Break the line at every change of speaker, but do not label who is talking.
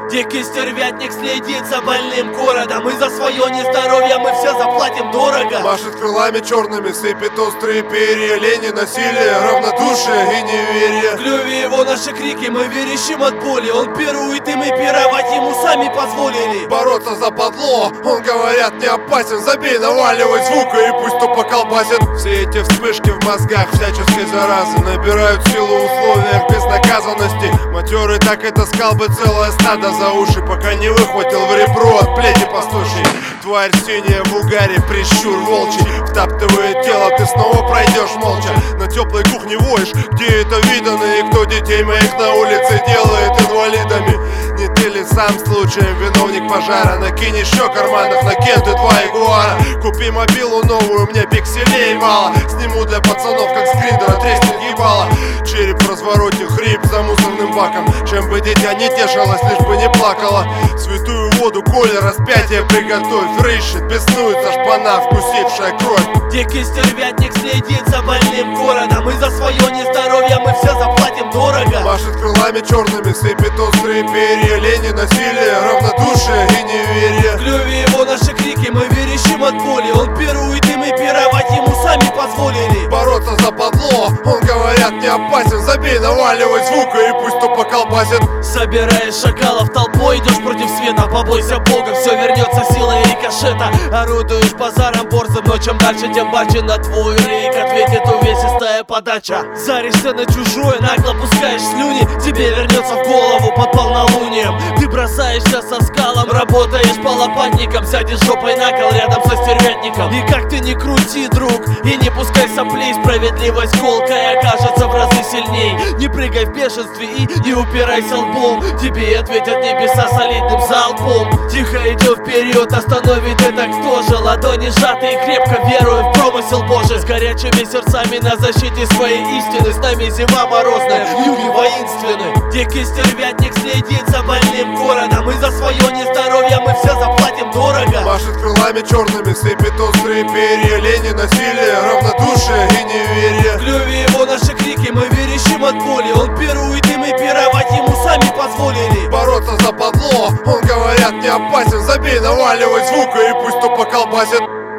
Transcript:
Дикий стервятник следит за больным городом, и за свое нездоровье мы все заплатим дорого.
Машет крылами черными, сыпет острые перья. Лень, насилие, равнодушие и неверие.
В клюве его наши крики, мы верещим от боли. Он пирует, и мы пировать ему сами позволили.
Бороться западло, он, говорят, не опасен. Забей, наваливай звука и пусть то поколбасит. Все эти вспышки в мозгах всяческой заразы набирают силу в условиях безнаказанности. Матерый так и таскал бы целое стадо за уши, пока не выхватил в ребро от плети пастушьей. Тварь синяя в угаре, прищур волчий втаптывает тело, ты снова пройдешь молча. На теплой кухне воешь, где это видано, и кто детей моих на улице делает инвалидами. Не ты ли сам случаем виновник пожара? Накинь еще карманов на кенты 2 ягуара. Купи мобилу новую, мне пикселей мало. Сниму для пацанов, как с гриндера треснет ебало. Череп в развороте, хрип за мусорным баком. Чем бы дитя не тешилось, лишь бы не плакала. Святую воду, Коля, распятие приготовь. Рыщет, беснуется шпана, вкусившая кровь.
Дикий стервятник следит за больным городом, и за свое нездоровье мы все заплатим дорого.
Машет крылами черными, сыпет острые перья. Лень, насилие, равнодушие и неверие.
В клюве его наши крики, мы верещим от боли. Он пирует, и мы пировать ему сами позволили.
Бороться западло, он, говорят, не опасен. Забей, наваливай звука и пусть то поколбасит.
Собираешь шакалов толпой, идешь против света. Побойся Бога, все вернется силой рикошета. Орудуешь базаром борзым, но чем дальше, тем баче на твой рейк ответит увесистая подача. Заришься на чужое, нагло пускаешь слюни, тебе вернется в голову под полнолунием. Ты бросаешься со скалом, работаешь по лопатникам, сядешь жопой на кол рядом со стервятником. И как ты не крути, друг, и не пускай соплей, справедливость колкая окажется в разы сильней. Не прыгай в бешенстве и не упирайся лбом, тебе ответят небеса солидным залпом. Тихо идем вперед, остановит это кто же? Ладони сжатые, крепко веруем в промысел Божий. С горячими сердцами на защите своей истины. С нами зима морозная, юги воинственны. Дикий стервятник следит за больным городом, и за свое нездоровье мы все заплатим дорого.
Машет крылами черными, сыпет острые перья. Лень, насилие, равнодушие и неверие.
В клюве его наши крики, мы верещим от боли. Он пирует, и мы пировать ему сами позволили.
Бороться западло, он, говорят, не опасен. Забей, наваливай звука и пусть то поколбасит.